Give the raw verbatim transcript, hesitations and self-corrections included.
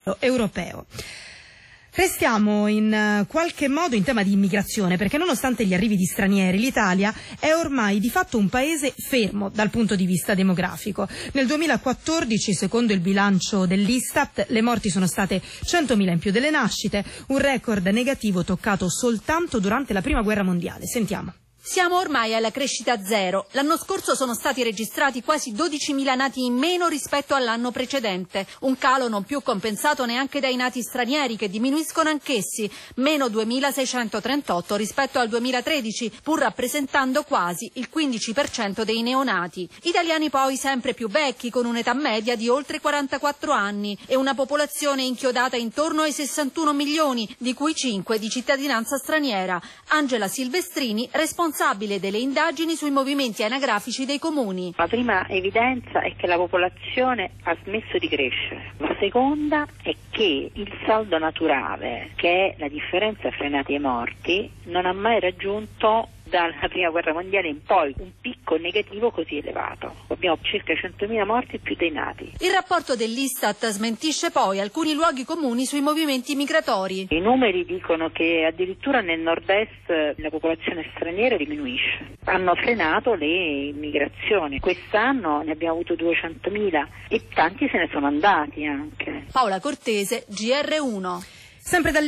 europeo. Restiamo in qualche modo in tema di immigrazione, perché nonostante gli arrivi di stranieri, l'Italia è ormai di fatto un paese fermo dal punto di vista demografico. Nel duemilaquattordici, secondo il bilancio dell'Istat, le morti sono state centomila in più delle nascite, un record negativo toccato soltanto durante la Prima Guerra Mondiale. Sentiamo. Siamo ormai alla crescita zero. L'anno scorso sono stati registrati quasi dodicimila nati in meno rispetto all'anno precedente. Un calo non più compensato neanche dai nati stranieri, che diminuiscono anch'essi, meno duemilaseicentotrentotto rispetto al duemilatredici, pur rappresentando quasi il quindici per cento dei neonati. Italiani poi sempre più vecchi, con un'età media di oltre quarantaquattro anni e una popolazione inchiodata intorno ai sessantuno milioni, di cui cinque di cittadinanza straniera. Angela Silvestrini, responsabile responsabile delle indagini sui movimenti anagrafici dei comuni. La prima evidenza è che la popolazione ha smesso di crescere. La seconda è che il saldo naturale, che è la differenza fra i nati e i morti, non ha mai raggiunto dalla Prima Guerra Mondiale in poi un picco negativo così elevato. Abbiamo circa centomila morti più dei nati. Il rapporto dell'Istat smentisce poi alcuni luoghi comuni sui movimenti migratori. I numeri dicono che addirittura nel nord-est la popolazione straniera diminuisce. Hanno frenato le immigrazioni. Quest'anno ne abbiamo avuto duecentomila e tanti se ne sono andati anche. Paola Cortese, G R uno. Sempre dal